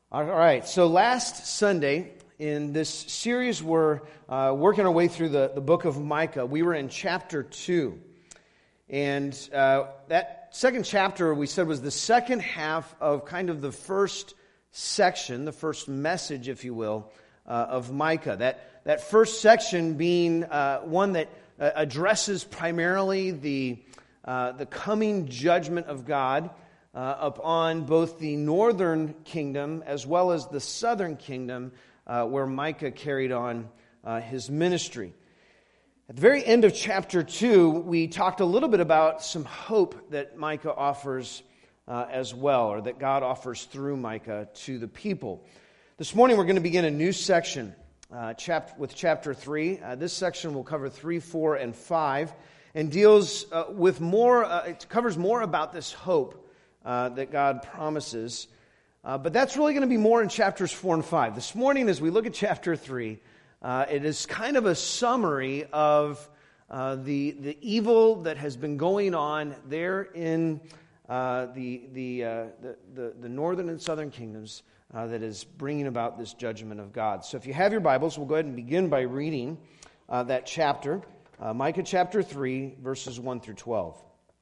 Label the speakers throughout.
Speaker 1: All right, so last Sunday in this series we're working our way through the book of Micah. We were in chapter 2, and that second chapter we said was the second half of kind of the first section, the first message, if you will, of Micah. That first section being one that addresses primarily the coming judgment of God upon both the northern kingdom as well as the southern kingdom where Micah carried on his ministry. At the very end of chapter 2, we talked a little bit about some hope that Micah offers as well, or that God offers through Micah to the people. This morning we're going to begin a new section with chapter 3. This section will cover 3, 4, and 5, and deals with more, it covers more about this hope that God promises. But that's really going to be more in chapters 4 and 5. This morning, as we look at chapter 3, it is kind of a summary of the evil that has been going on there in the northern and southern kingdoms that is bringing about this judgment of God. So if you have your Bibles, we'll go ahead and begin by reading that chapter, Micah chapter 3, verses 1 through 12.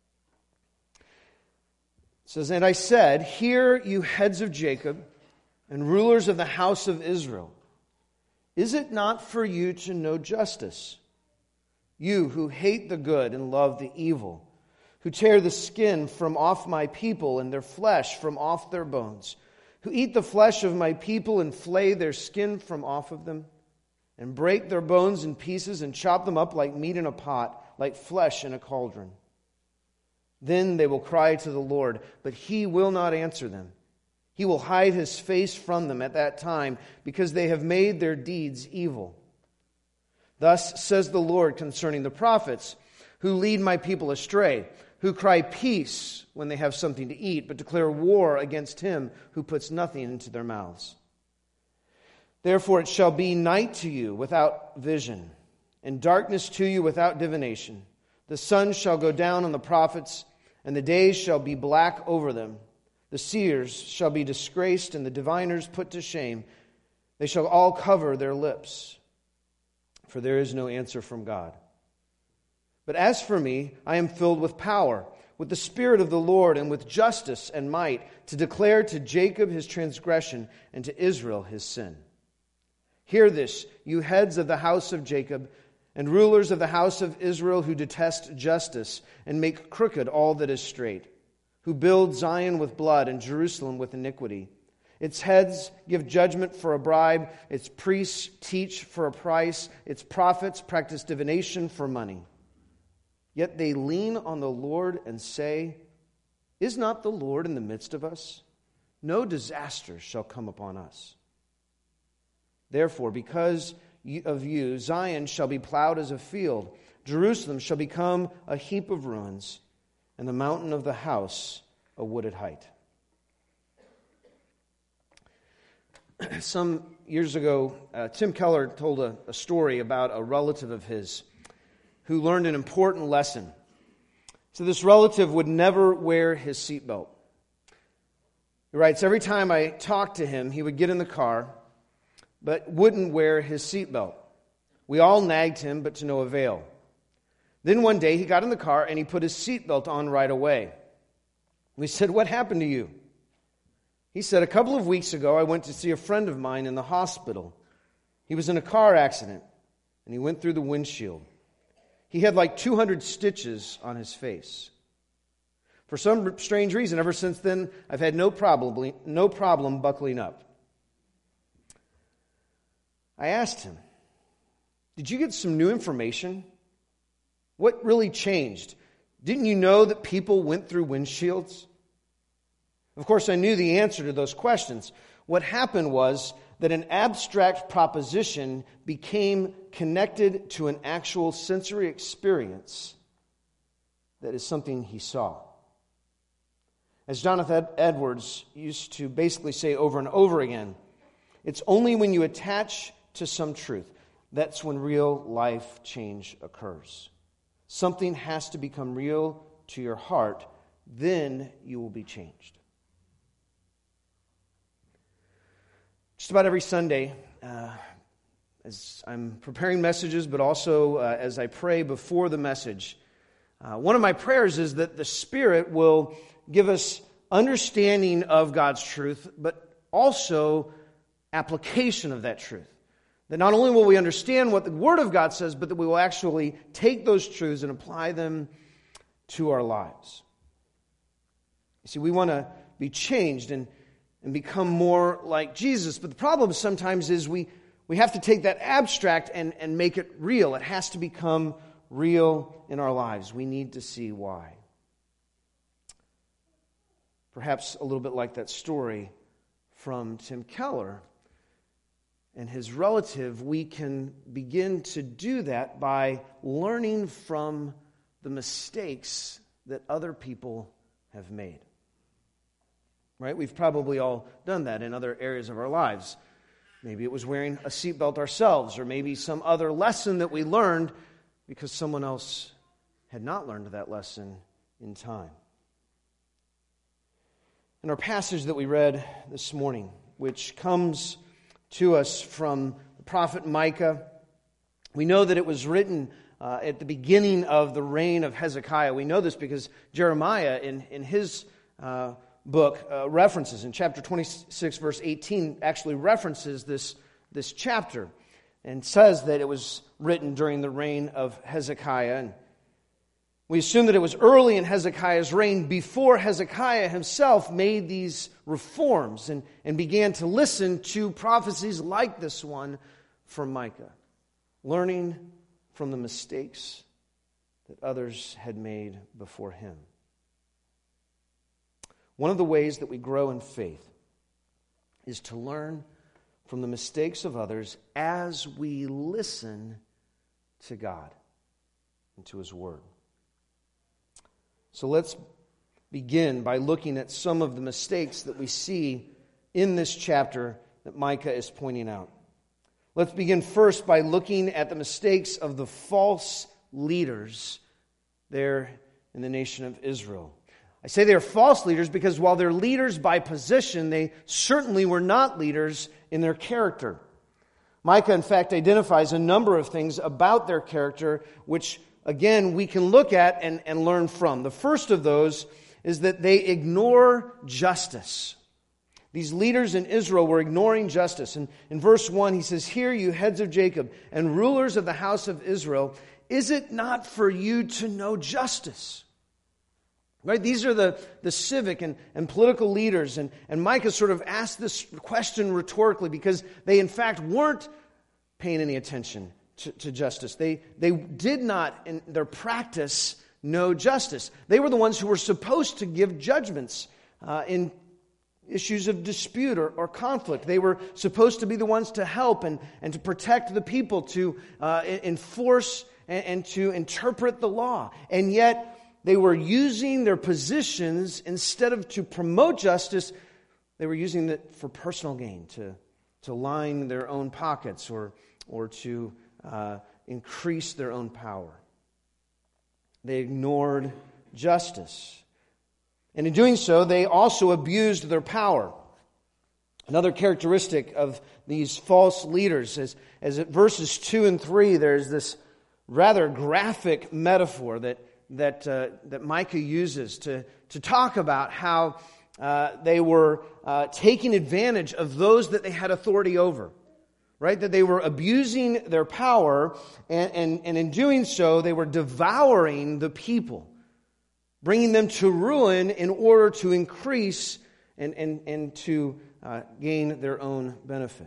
Speaker 1: It says, "And I said, Hear, you heads of Jacob, and rulers of the house of Israel. Is it not for you to know justice? You who hate the good and love the evil, who tear the skin from off my people and their flesh from off their bones, who eat the flesh of my people and flay their skin from off of them, and break their bones in pieces and chop them up like meat in a pot, like flesh in a cauldron. Then they will cry to the Lord, but He will not answer them. He will hide His face from them at that time, because they have made their deeds evil. Thus says the Lord concerning the prophets, who lead my people astray, who cry peace when they have something to eat, but declare war against him who puts nothing into their mouths. Therefore it shall be night to you without vision, and darkness to you without divination. The sun shall go down on the prophets, and the days shall be black over them. The seers shall be disgraced, and the diviners put to shame. They shall all cover their lips, for there is no answer from God. But as for me, I am filled with power, with the Spirit of the Lord, and with justice and might, to declare to Jacob his transgression, and to Israel his sin. Hear this, you heads of the house of Jacob, and rulers of the house of Israel who detest justice and make crooked all that is straight, who build Zion with blood and Jerusalem with iniquity. Its heads give judgment for a bribe, its priests teach for a price, its prophets practice divination for money. Yet they lean on the Lord and say, Is not the Lord in the midst of us? No disaster shall come upon us. Therefore, because of you, Zion shall be plowed as a field, Jerusalem shall become a heap of ruins, and the mountain of the house a wooded height." Some years ago, Tim Keller told a story about a relative of his who learned an important lesson. So this relative would never wear his seatbelt. He writes, "Every time I talked to him, he would get in the car, but wouldn't wear his seatbelt. We all nagged him, but to no avail. Then one day he got in the car and he put his seatbelt on right away. We said, 'What happened to you?' He said, 'A couple of weeks ago I went to see a friend of mine in the hospital. He was in a car accident and he went through the windshield. He had like 200 stitches on his face. For some strange reason, ever since then, I've had no problem buckling up.' I asked him, 'Did you get some new information? What really changed? Didn't you know that people went through windshields?' Of course, I knew the answer to those questions. What happened was that an abstract proposition became connected to an actual sensory experience that is something he saw. As Jonathan Edwards used to basically say over and over again, it's only when you attach to some truth, that's when real life change occurs. Something has to become real to your heart, then you will be changed." Just about every Sunday, as I'm preparing messages, but also as I pray before the message, one of my prayers is that the Spirit will give us understanding of God's truth, but also application of that truth. That not only will we understand what the Word of God says, but that we will actually take those truths and apply them to our lives. You see, we want to be changed and become more like Jesus, but the problem sometimes is we have to take that abstract and make it real. It has to become real in our lives. We need to see why. Perhaps a little bit like that story from Tim Keller and his relative, we can begin to do that by learning from the mistakes that other people have made. Right? We've probably all done that in other areas of our lives. Maybe it was wearing a seatbelt ourselves, or maybe some other lesson that we learned because someone else had not learned that lesson in time. In our passage that we read this morning, which comes to us from the prophet Micah, we know that it was written at the beginning of the reign of Hezekiah. We know this because Jeremiah, in his book, references, in chapter 26, verse 18, actually references this chapter and says that it was written during the reign of Hezekiah. And we assume that it was early in Hezekiah's reign, before Hezekiah himself made these reforms and began to listen to prophecies like this one from Micah, learning from the mistakes that others had made before him. One of the ways that we grow in faith is to learn from the mistakes of others as we listen to God and to His Word. So let's begin by looking at some of the mistakes that we see in this chapter that Micah is pointing out. Let's begin first by looking at the mistakes of the false leaders there in the nation of Israel. I say they are false leaders because while they're leaders by position, they certainly were not leaders in their character. Micah, in fact, identifies a number of things about their character, which, again, we can look at and learn from. The first of those is that they ignore justice. These leaders in Israel were ignoring justice. And in verse 1, he says, "Hear you heads of Jacob and rulers of the house of Israel, is it not for you to know justice?" Right? These are the civic and political leaders. And Micah sort of asked this question rhetorically because they, in fact, weren't paying any attention to justice. They did not, in their practice, know justice. They were the ones who were supposed to give judgments in issues of dispute or conflict. They were supposed to be the ones to help and to protect the people, to enforce and to interpret the law. And yet, they were using their positions, instead of to promote justice, they were using it for personal gain, to line their own pockets or to increase their own power. They ignored justice. And in doing so, they also abused their power. Another characteristic of these false leaders is, as at verses 2 and 3, there's this rather graphic metaphor that Micah uses to talk about how they were taking advantage of those that they had authority over. Right? That they were abusing their power, and in doing so, they were devouring the people, bringing them to ruin in order to increase and to gain their own benefit.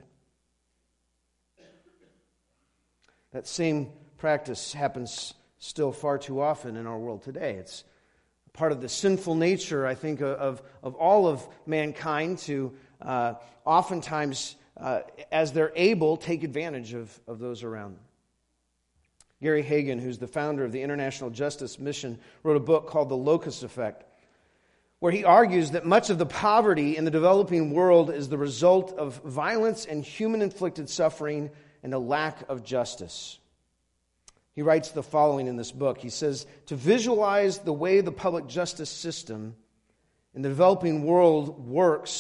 Speaker 1: That same practice happens still far too often in our world today. It's part of the sinful nature, I think, of all of mankind to oftentimes, as they're able, take advantage of those around them. Gary Hagen, who's the founder of the International Justice Mission, wrote a book called The Locust Effect, where he argues that much of the poverty in the developing world is the result of violence and human-inflicted suffering and a lack of justice. He writes the following in this book. He says, "To visualize the way the public justice system in the developing world works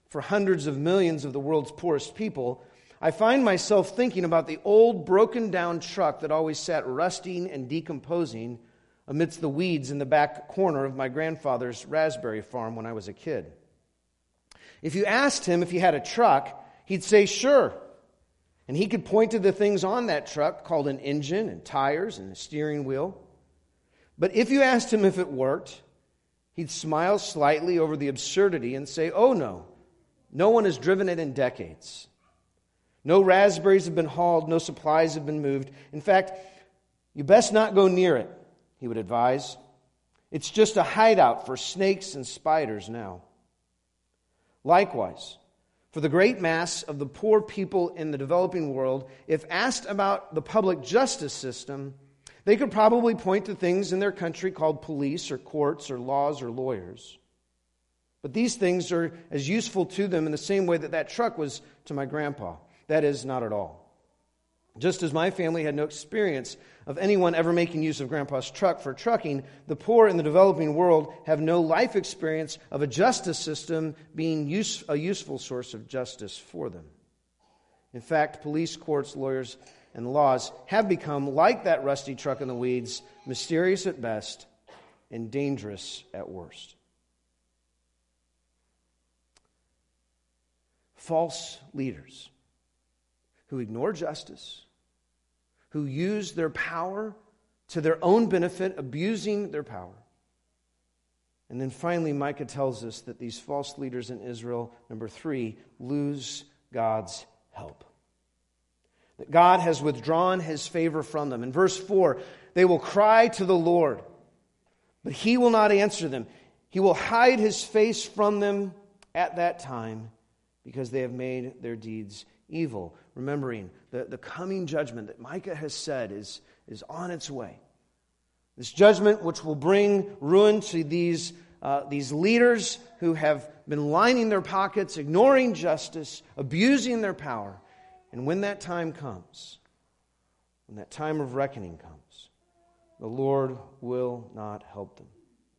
Speaker 1: for hundreds of millions of the world's poorest people, I find myself thinking about the old broken-down truck that always sat rusting and decomposing amidst the weeds in the back corner of my grandfather's raspberry farm when I was a kid. If you asked him if he had a truck, he'd say sure. And he could point to the things on that truck called an engine and tires and a steering wheel. But if you asked him if it worked, he'd smile slightly over the absurdity and say, oh no one has driven it in decades. No raspberries have been hauled, no supplies have been moved. In fact, you best not go near it, he would advise. It's just a hideout for snakes and spiders now. Likewise, for the great mass of the poor people in the developing world, if asked about the public justice system, they could probably point to things in their country called police or courts or laws or lawyers. But these things are as useful to them in the same way that truck was to my grandpa. That is, not at all. Just as my family had no experience of anyone ever making use of Grandpa's truck for trucking, the poor in the developing world have no life experience of a justice system being a useful source of justice for them. In fact, police, courts, lawyers, and laws have become, like that rusty truck in the weeds, mysterious at best and dangerous at worst. False leaders who ignore justice, who use their power to their own benefit, abusing their power. And then finally, Micah tells us that these false leaders in Israel, number 3, lose God's help. That God has withdrawn his favor from them. In verse 4, they will cry to the Lord, but he will not answer them. He will hide his face from them at that time because they have made their deeds evil. Remembering the coming judgment that Micah has said is on its way. This judgment which will bring ruin to these leaders who have been lining their pockets, ignoring justice, abusing their power. And when that time comes, when that time of reckoning comes, the Lord will not help them.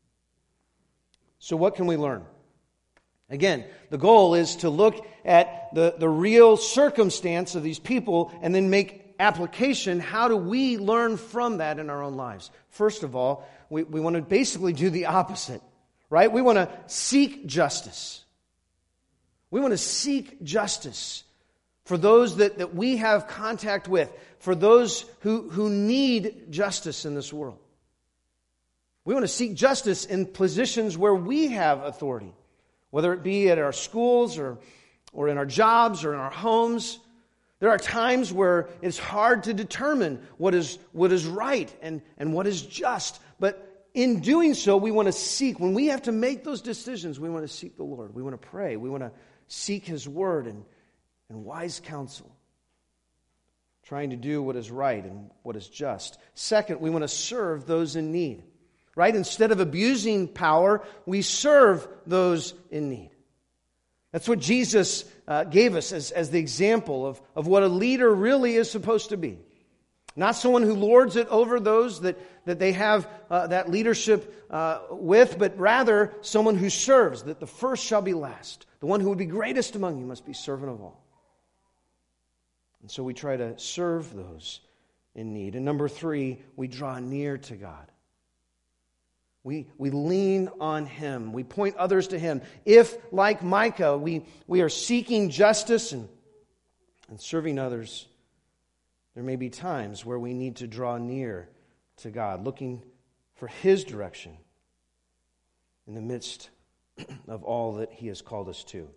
Speaker 1: So what can we learn? Again, the goal is to look at the real circumstance of these people and then make application. How do we learn from that in our own lives? First of all, we want to basically do the opposite, right? We want to seek justice. We want to seek justice for those that we have contact with, for those who need justice in this world. We want to seek justice in positions where we have authority. Whether it be at our schools or in our jobs or in our homes, there are times where it's hard to determine what is right and what is just. But in doing so, we want to seek. When we have to make those decisions, we want to seek the Lord. We want to pray. We want to seek his word and wise counsel, trying to do what is right and what is just. Second, we want to serve those in need. Right? Instead of abusing power, we serve those in need. That's what Jesus gave us as the example of what a leader really is supposed to be. Not someone who lords it over those that they have that leadership with, but rather someone who serves, that the first shall be last. The one who would be greatest among you must be servant of all. And so we try to serve those in need. And number 3, we draw near to God. We lean on him. We point others to him. If, like Micah, we are seeking justice and serving others, there may be times where we need to draw near to God, looking for his direction in the midst of all that he has called us to.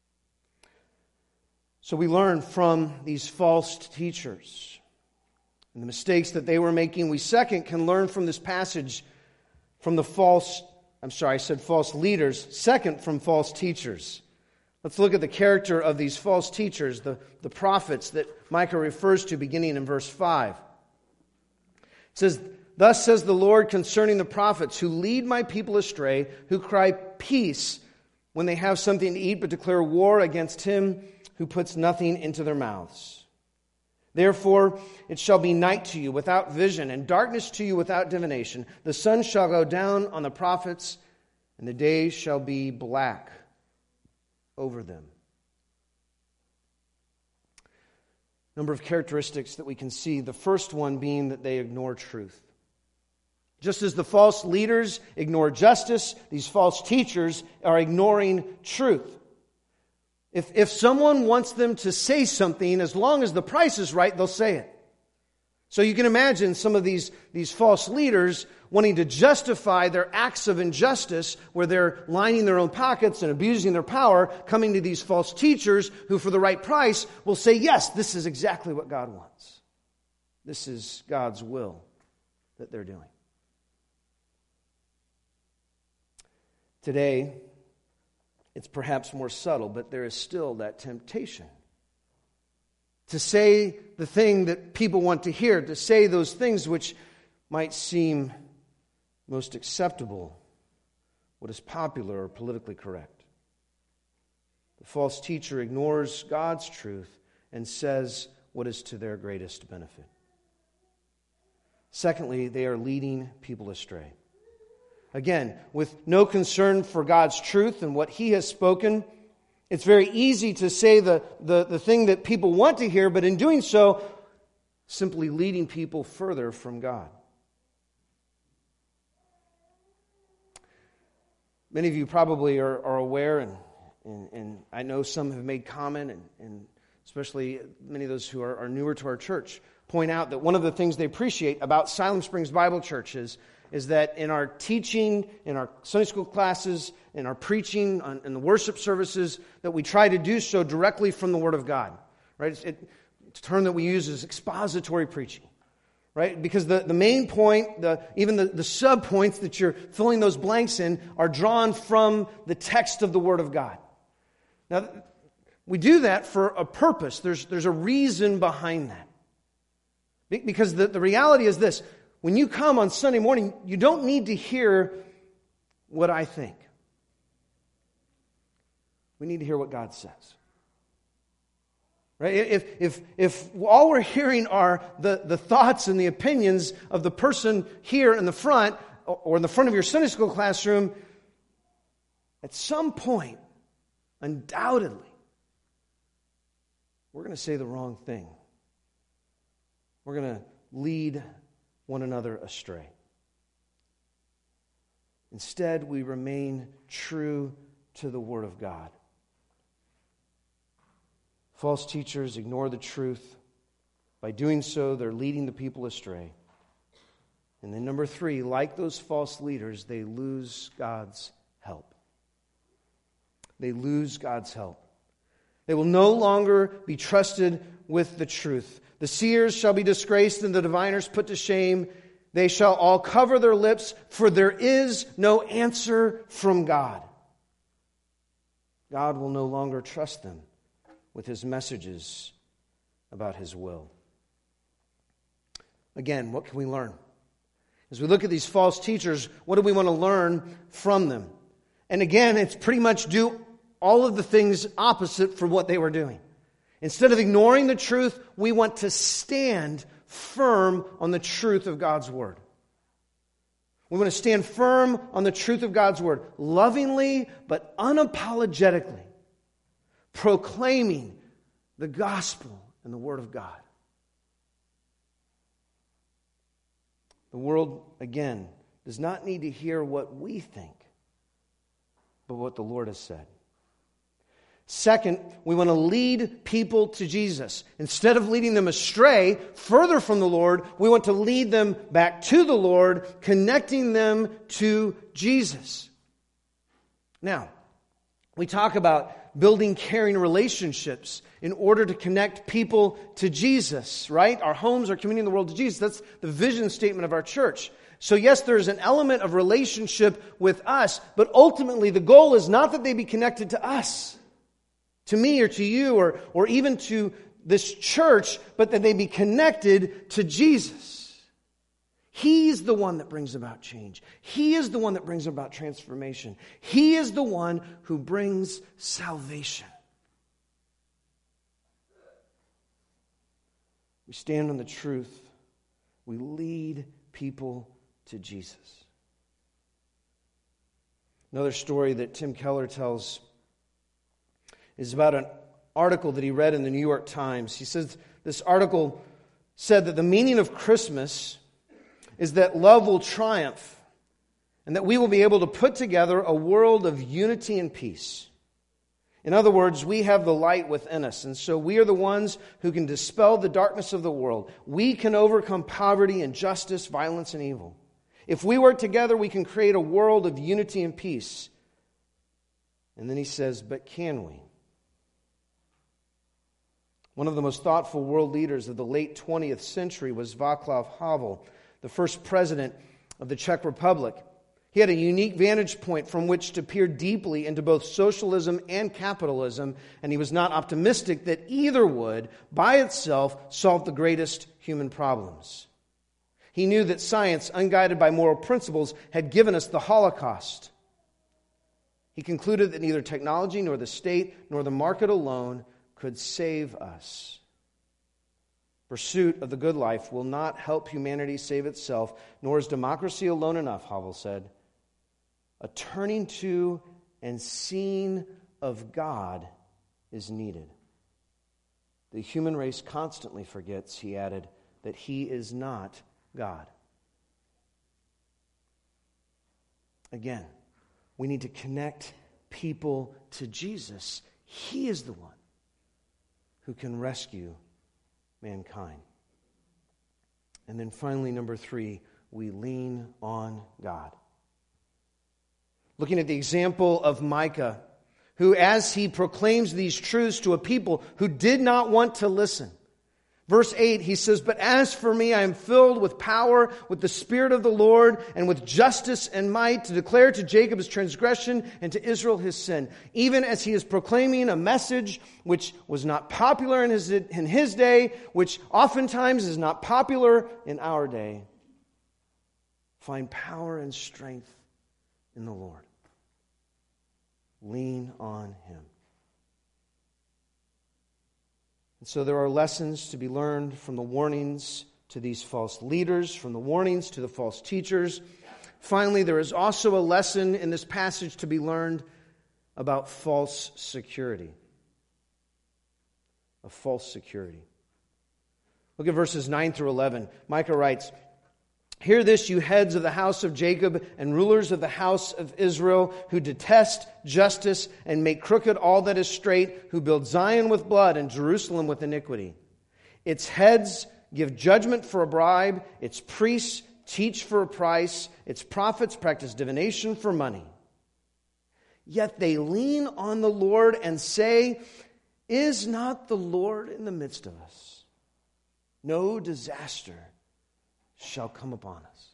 Speaker 1: So we learn from these false teachers and the mistakes that they were making. We second can learn from this passage from the false leaders. Second, from false teachers. Let's look at the character of these false teachers, the prophets that Micah refers to beginning in verse 5. It says, "Thus says the Lord concerning the prophets who lead my people astray, who cry peace when they have something to eat, but declare war against him who puts nothing into their mouths. Therefore it shall be night to you without vision, and darkness to you without divination. The sun shall go down on the prophets, and the day shall be black over them. Number of characteristics that we can see. The first one being that they ignore truth. Just as the false leaders ignore justice, these false teachers are ignoring truth. If someone wants them to say something, as long as the price is right, they'll say it. So you can imagine some of these false leaders wanting to justify their acts of injustice, where they're lining their own pockets and abusing their power, coming to these false teachers who, for the right price, will say, yes, this is exactly what God wants. This is God's will that they're doing. Today, it's perhaps more subtle, but there is still that temptation to say the thing that people want to hear, to say those things which might seem most acceptable, what is popular or politically correct. The false teacher ignores God's truth and says what is to their greatest benefit. Secondly, they are leading people astray. Again, with no concern for God's truth and what He has spoken, it's very easy to say the thing that people want to hear, but in doing so, simply leading people further from God. Many of you probably are aware, and I know some have made comment, and especially many of those who are newer to our church, point out that one of the things they appreciate about Salem Springs Bible Church is that in our teaching, in our Sunday school classes, in our preaching, in the worship services, that we try to do so directly from the Word of God. Right? It's a term that we use is expository preaching. Right? Because the main point, even the sub-points that you're filling those blanks in are drawn from the text of the Word of God. Now, we do that for a purpose. There's a reason behind that. Because the reality is this: when you come on Sunday morning, you don't need to hear what I think. We need to hear what God says. Right? If all we're hearing are the thoughts and the opinions of the person here in the front, or in the front of your Sunday school classroom, at some point, undoubtedly, we're going to say the wrong thing. We're going to lead one another astray. Instead, we remain true to the Word of God. False teachers ignore the truth. By doing so, they're leading the people astray. And then number 3, like those false leaders, they lose God's help. They lose God's help. They will no longer be trusted with the truth. The seers shall be disgraced and the diviners put to shame. They shall all cover their lips, for there is no answer from God. God will no longer trust them with His messages about His will. Again, what can we learn? As we look at these false teachers, what do we want to learn from them? And again, it's pretty much do all of the things opposite for what they were doing. Instead of ignoring the truth, we want to stand firm on the truth of God's Word. We want to stand firm on the truth of God's Word, lovingly but unapologetically, proclaiming the gospel and the Word of God. The world, again, does not need to hear what we think, but what the Lord has said. Second, we want to lead people to Jesus. Instead of leading them astray, further from the Lord, we want to lead them back to the Lord, connecting them to Jesus. Now, we talk about building caring relationships in order to connect people to Jesus, right? Our homes are committing the world to Jesus. That's the vision statement of our church. So yes, there's an element of relationship with us, but ultimately the goal is not that they be connected to us, to me or to you or even to this church, but that they be connected to Jesus. He's the one that brings about change. He is the one that brings about transformation. He is the one who brings salvation. We stand on the truth. We lead people to Jesus. Another story that Tim Keller tells is about an article that he read in the New York Times. He says this article said that the meaning of Christmas is that love will triumph and that we will be able to put together a world of unity and peace. In other words, we have the light within us, and so we are the ones who can dispel the darkness of the world. We can overcome poverty, injustice, violence, and evil. If we work together, we can create a world of unity and peace. And then he says, but can we? One of the most thoughtful world leaders of the late 20th century was Václav Havel, the first president of the Czech Republic. He had a unique vantage point from which to peer deeply into both socialism and capitalism, and he was not optimistic that either would, by itself, solve the greatest human problems. He knew that science, unguided by moral principles, had given us the Holocaust. He concluded that neither technology, nor the state, nor the market alone could save us. Pursuit of the good life will not help humanity save itself, nor is democracy alone enough, Havel said. A turning to and seeing of God is needed. The human race constantly forgets, he added, that he is not God. Again, we need to connect people to Jesus. He is the one who can rescue mankind. And then finally, number 3, we lean on God. Looking at the example of Micah, who as he proclaims these truths to a people who did not want to listen. Verse 8, he says, but as for me, I am filled with power, with the Spirit of the Lord, and with justice and might, to declare to Jacob his transgression and to Israel his sin. Even as he is proclaiming a message which was not popular in his day, which oftentimes is not popular in our day. Find power and strength in the Lord. Lean on Him. And so there are lessons to be learned from the warnings to these false leaders, from the warnings to the false teachers. Finally, there is also a lesson in this passage to be learned about false security. Of false security. Look at verses 9 through 11. Micah writes, hear this, you heads of the house of Jacob and rulers of the house of Israel, who detest justice and make crooked all that is straight, who build Zion with blood and Jerusalem with iniquity. Its heads give judgment for a bribe, its priests teach for a price, its prophets practice divination for money. Yet they lean on the Lord and say, is not the Lord in the midst of us? No disaster shall come upon us.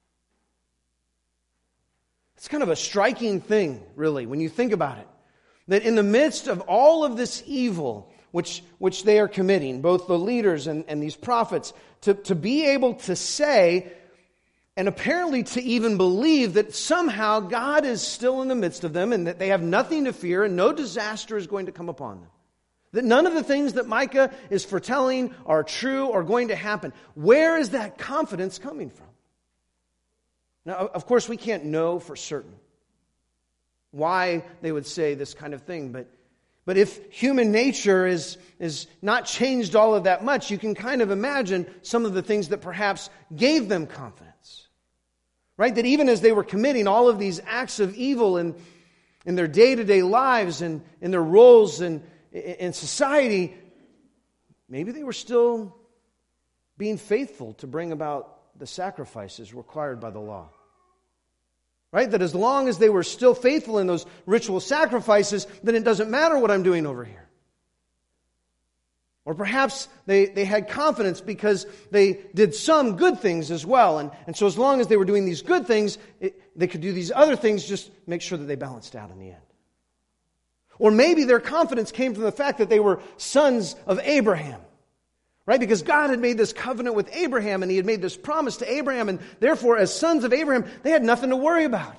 Speaker 1: It's kind of a striking thing, really, when you think about it. That in the midst of all of this evil which they are committing, both the leaders and these prophets, to be able to say, and apparently to even believe that somehow God is still in the midst of them and that they have nothing to fear and no disaster is going to come upon them. That none of the things that Micah is foretelling are true or going to happen. Where is that confidence coming from? Now, of course, we can't know for certain why they would say this kind of thing. But if human nature is not changed all of that much, you can kind of imagine some of the things that perhaps gave them confidence. Right? That even as they were committing all of these acts of evil in their day-to-day lives and in their roles in society, maybe they were still being faithful to bring about the sacrifices required by the law. Right? That as long as they were still faithful in those ritual sacrifices, then it doesn't matter what I'm doing over here. Or perhaps they had confidence because they did some good things as well. And so as long as they were doing these good things, they could do these other things, just make sure that they balanced out in the end. Or maybe their confidence came from the fact that they were sons of Abraham. Right? Because God had made this covenant with Abraham and He had made this promise to Abraham, and therefore as sons of Abraham, they had nothing to worry about.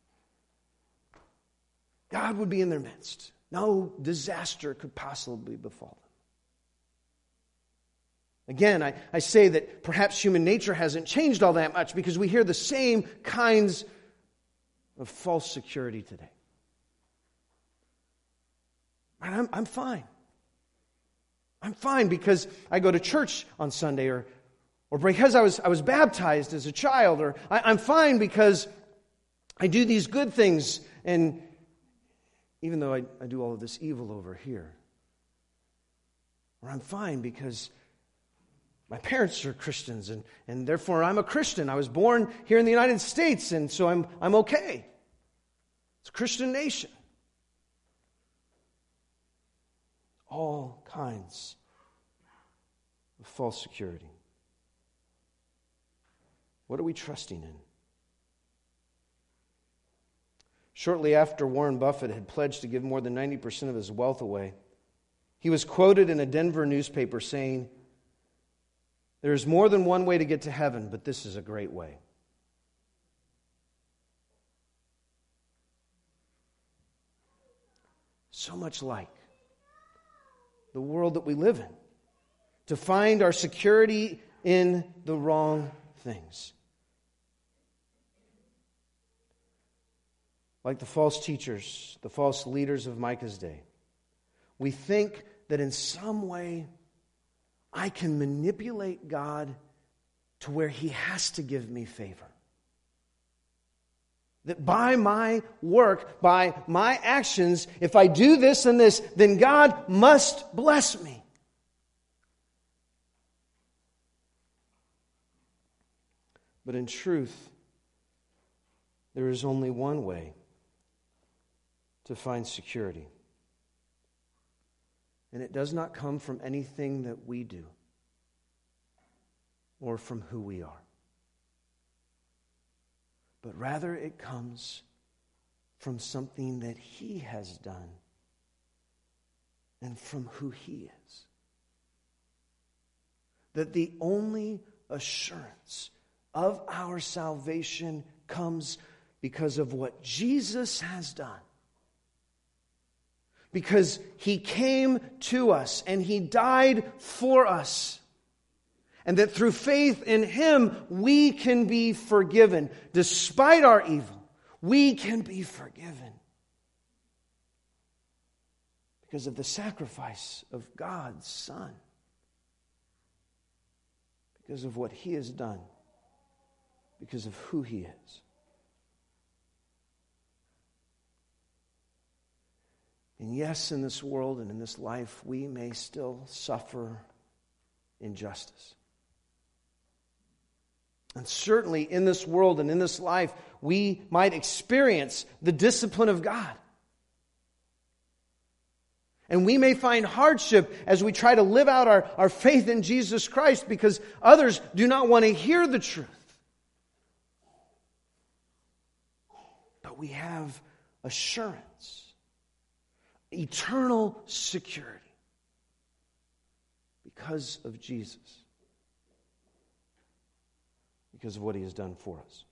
Speaker 1: God would be in their midst. No disaster could possibly befall them. Again, I say that perhaps human nature hasn't changed all that much because we hear the same kinds of false security today. I'm fine. I'm fine because I go to church on Sunday, or because I was baptized as a child, or I'm fine because I do these good things, and even though I do all of this evil over here. Or I'm fine because my parents are Christians, and therefore I'm a Christian. I was born here in the United States, and so I'm okay. It's a Christian nation. All kinds of false security. What are we trusting in? Shortly after Warren Buffett had pledged to give more than 90% of his wealth away, he was quoted in a Denver newspaper saying, "There is more than one way to get to heaven, but this is a great way." So much like the world that we live in, to find our security in the wrong things. Like the false teachers, the false leaders of Micah's day, we think that in some way I can manipulate God to where He has to give me favor. That by my work, by my actions, if I do this and this, then God must bless me. But in truth, there is only one way to find security. And it does not come from anything that we do or from who we are. But rather it comes from something that He has done and from who He is. That the only assurance of our salvation comes because of what Jesus has done. Because He came to us and He died for us. And that through faith in Him, we can be forgiven. Despite our evil, we can be forgiven. Because of the sacrifice of God's Son. Because of what He has done. Because of who He is. And yes, in this world and in this life, we may still suffer injustice. And certainly in this world and in this life, we might experience the discipline of God. And we may find hardship as we try to live out our faith in Jesus Christ because others do not want to hear the truth. But we have assurance, eternal security because of Jesus. Because of what He has done for us.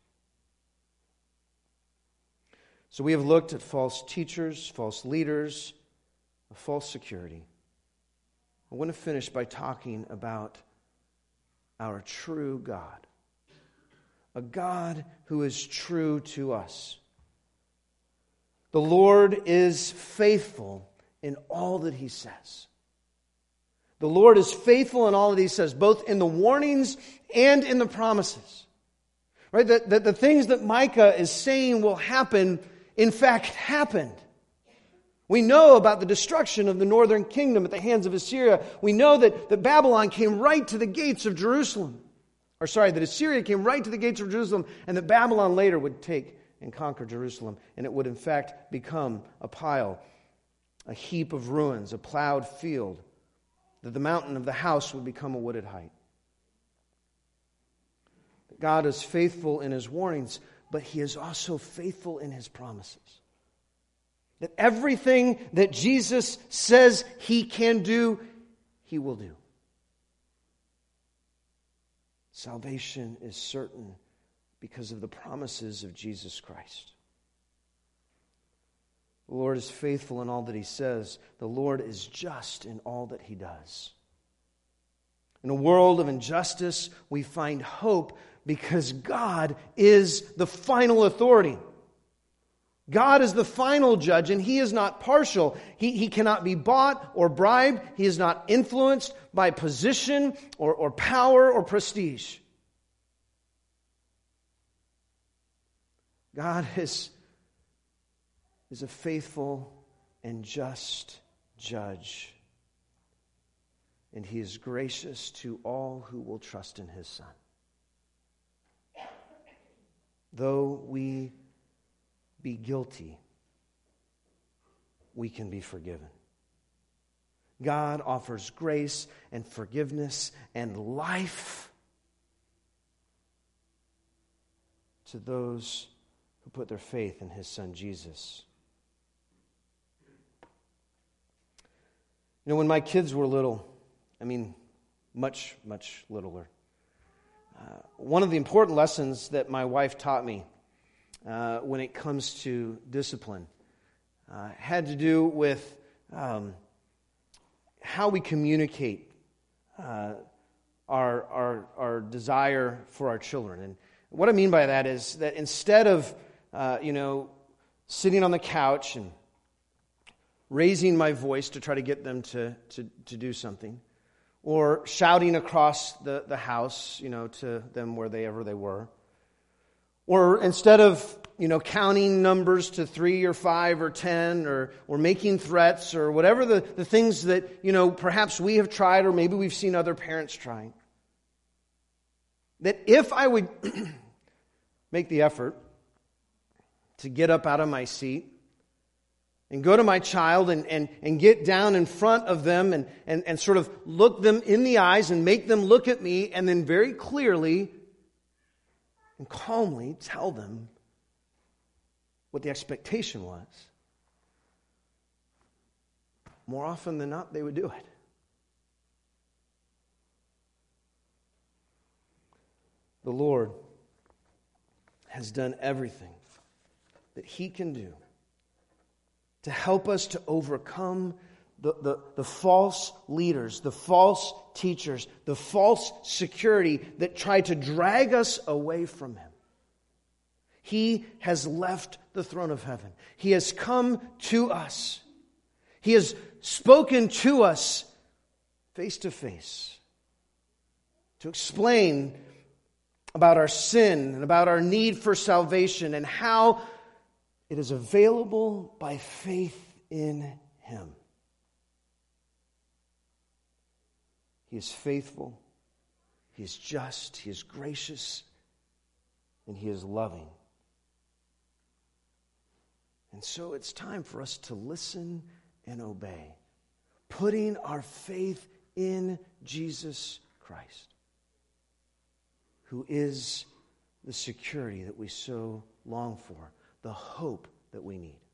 Speaker 1: So we have looked at false teachers, false leaders, a false security. I want to finish by talking about our true God. A God who is true to us. The Lord is faithful in all that He says. The Lord is faithful in all that He says, both in the warnings and in the promises. Right? That the things that Micah is saying will happen, in fact, happened. We know about the destruction of the northern kingdom at the hands of Assyria. We know that Babylon came right to the gates of Jerusalem. That Assyria came right to the gates of Jerusalem, and that Babylon later would take and conquer Jerusalem. And it would, in fact, become a pile, a heap of ruins, a plowed field. That the mountain of the house would become a wooded height. God is faithful in His warnings, but He is also faithful in His promises. That everything that Jesus says He can do, He will do. Salvation is certain because of the promises of Jesus Christ. The Lord is faithful in all that He says. The Lord is just in all that He does. In a world of injustice, we find hope because God is the final authority. God is the final judge, and He is not partial. He cannot be bought or bribed. He is not influenced by position or power or prestige. God is a faithful and just judge, and He is gracious to all who will trust in His Son. Though we be guilty, we can be forgiven. God offers grace and forgiveness and life to those who put their faith in His Son Jesus. You know, when my kids were little, much, much littler, one of the important lessons that my wife taught me when it comes to discipline had to do with how we communicate our desire for our children. And what I mean by that is that instead of sitting on the couch and raising my voice to try to get them to do something, or shouting across the house, to them wherever they were, or instead of counting numbers to 3 or 5 or 10, or making threats, or whatever the things that perhaps we have tried, or maybe we've seen other parents trying, that if I would make the effort to get up out of my seat and go to my child and get down in front of them and sort of look them in the eyes and make them look at me, and then very clearly and calmly tell them what the expectation was, more often than not, they would do it. The Lord has done everything that He can do to help us to overcome the false leaders, the false teachers, the false security that try to drag us away from Him. He has left the throne of heaven. He has come to us. He has spoken to us face to face to explain about our sin and about our need for salvation and how it is available by faith in Him. He is faithful, He is just, He is gracious, and He is loving. And so it's time for us to listen and obey, putting our faith in Jesus Christ, who is the security that we so long for, the hope that we need.